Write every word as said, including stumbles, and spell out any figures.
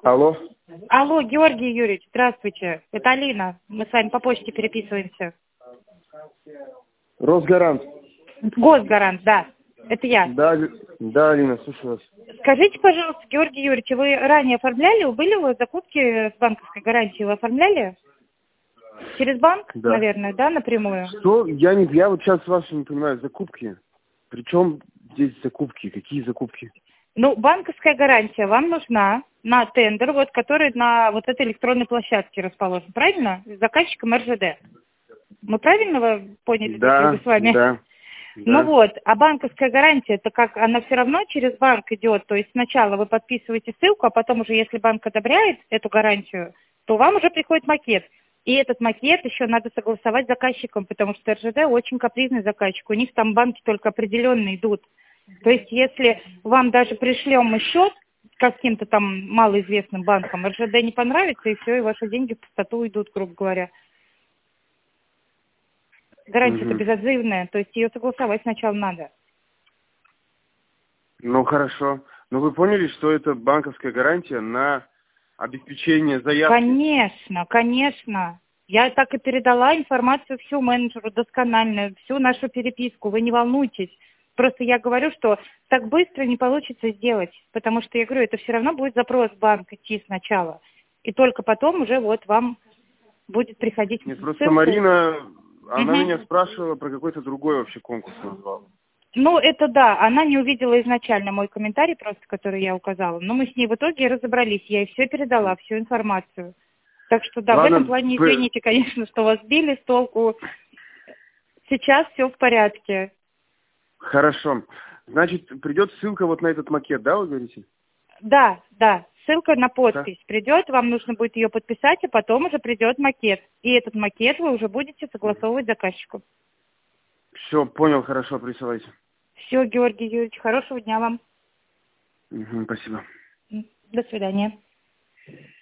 Алло. Алло, Георгий Юрьевич, здравствуйте. Это Алина. Мы с вами по почте переписываемся. Росгарант. Госгарант, да. Это я. Да, да, Алина, слушаю вас. Скажите, пожалуйста, Георгий Юрьевич, вы ранее оформляли, были у вас закупки с банковской гарантией, вы оформляли? Через банк, Да. наверное, да, напрямую? Что? Я не, я вот сейчас ваши не понимаю, закупки. Причем здесь закупки? Какие закупки? Ну, банковская гарантия вам нужна на тендер, вот, который на вот этой электронной площадке расположен, правильно? С заказчиком эр жэ дэ. Мы правильно вы поняли друг Да, друга с вами? да. Ну да. вот, а банковская гарантия, это как, она все равно через банк идет, то есть сначала вы подписываете ссылку, а потом уже, если банк одобряет эту гарантию, то вам уже приходит макет. И этот макет еще надо согласовать с заказчиком, потому что эр жэ дэ очень капризный заказчик, у них там банки только определенные идут. То есть если вам даже пришлем мы счет с каким-то там малоизвестным банком, эр жэ дэ не понравится, и все, и ваши деньги в пустоту уйдут, грубо говоря. Гарантия-то Угу. безотзывная, то есть ее согласовать сначала надо. Ну хорошо. Но вы поняли, что это банковская гарантия на обеспечение заявки? Конечно, конечно. Я так и передала информацию всю менеджеру досконально, всю нашу переписку, вы не волнуйтесь. Просто я говорю, что так быстро не получится сделать, потому что, я говорю, это все равно будет запрос в банк идти сначала. И только потом уже вот вам будет приходить Нет, просто ссылка. Марина, она Угу. меня спрашивала про какой-то другой вообще конкурс назвала. Ну, это да, она не увидела изначально мой комментарий, просто который я указала. Но мы с ней в итоге разобрались, я ей все передала, всю информацию. Так что да, Ладно, в этом плане вы- извините, конечно, что вас сбили с толку. Сейчас все в порядке. Хорошо. Значит, придет ссылка вот на этот макет, да, вы говорите? Да, да, ссылка на Да. подпись придет, вам нужно будет ее подписать, а потом уже придет макет. И этот макет вы уже будете согласовывать с заказчиком. Все, понял, хорошо, присылайте. Все, Георгий Юрьевич, хорошего дня вам. Угу, спасибо. До свидания.